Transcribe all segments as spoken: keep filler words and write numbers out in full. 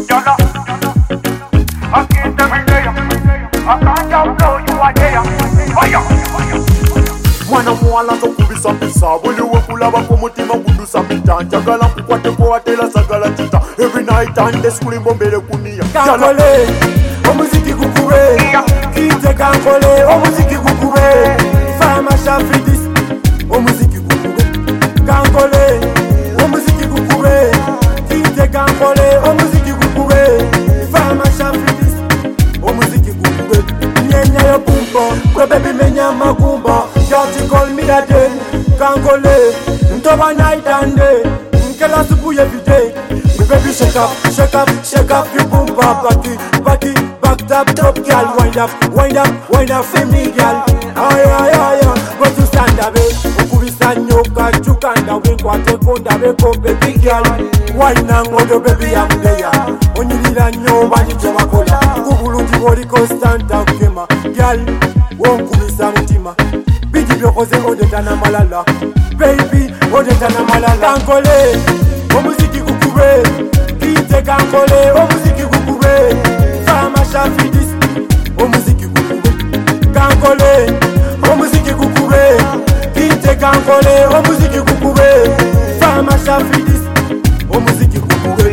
Jala, I can't tell me there. I can't just blow you a day. Fire, fire. Mwana mwala zokubisa mpisa Buli wekula bako mutima kudusa mita Njagala kukwate kwa watela sagala chita Every night and day skulimbo mbele kunia Kankole, omuziki kukube Kite kankole, omuziki kukube Fama shafridis, omuziki kukube Kankole, omuziki kukube Kite kankole, omuziki kukube Fama shafridis, omuziki kukube Nyenya yo pumpo, kwe baby menya magumba Shorty call me a day, Kankole Ntoba night and day, nkela supu every day Me baby shake up, shake up, shake up your boom pop Back it, back it, back up, top girl Wind up, wind up, wind up for me girl Ay, ay, ay, ay, go to stand up Ukubisa nyoka, chukanda Winkwate konda, weko baby girl Wine nangodo baby I'm there Onyilira nyoba nichowa kola Kubulungi woli constant akema Girl, wonkubisa mutima Bidi byokoze odetana malala Baby, odetana malala Kankole, omuziki kukube Kite kankole, omuziki kukube Fama shafidis, omuziki kukube Kankole, omuziki kukube Kite kankole, omuziki kukube Fama shafidis, omuziki kukube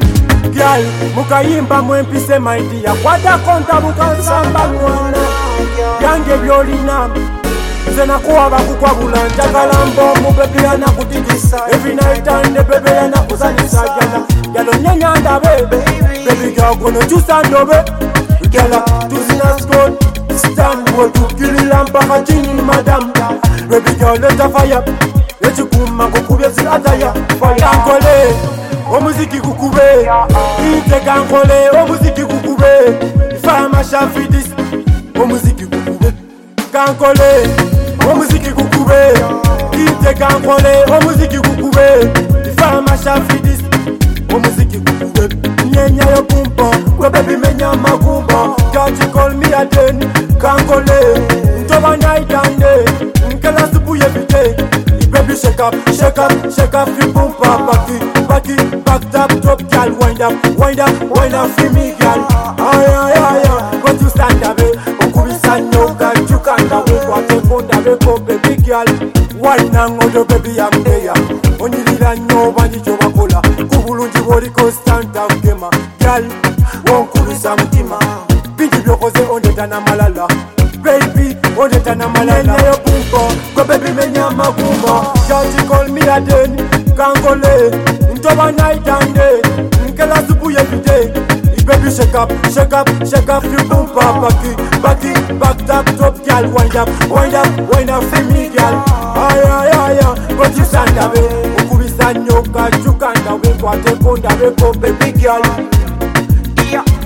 Girl, mukayimba mwempise my dear Kwata konta mukansamba mwana Yange byolina Zena kuwa bakukwabula njagala mbomu baby yana kutikisa Every night and the baby yana kuzanisa Gyala, gyalo nyenya ndabe Baby girl gonna chusa ndobe Gyala, tuzina squad Stand wo tukilila mpaka chini madam Baby girl let a fire Echikuma kukubye si ataya Kankole, omuziki kukube Kite kankole, omuziki kukube Fama shafidis, omuziki kukube Kankole, omuziki kukube Kite kankole, omuziki kukube Fama shafidis, omuziki kukube Nyenya yo pumpo, kwe baby menya magumba Girl call me a den, kankole Ntoba night and day, nkela supu every day Baby shake up, shake up, shake up your pumpa Back it, back it, back up, top girl Wind up, wind up, wind up for me girl Ay, ay, ay, ay, go to stand up Ukubisa nyoka, chukanda Winkwate konda, weko baby girl Wine nangodo baby I'm there Onyilira nyoba nichowa kola Kubulungi woli constant akema Girl, wonkubisa mutima Bindi byokoze ondetana malala Baby, ondetana malala Nyenya yo pumpo, kwe baby menya magumba Shorty call me a den, kankole Ntoba night and day, nkela supu every day Baby shake up, shake up, shake up your boom pop Back it, back it, back up, top girl Wind up, wind up, wind up for me girl Ay, ay, ay, ay, go to stand up Ukubisa nyoka, chukanda Winkwate konda, weko baby girl Yeah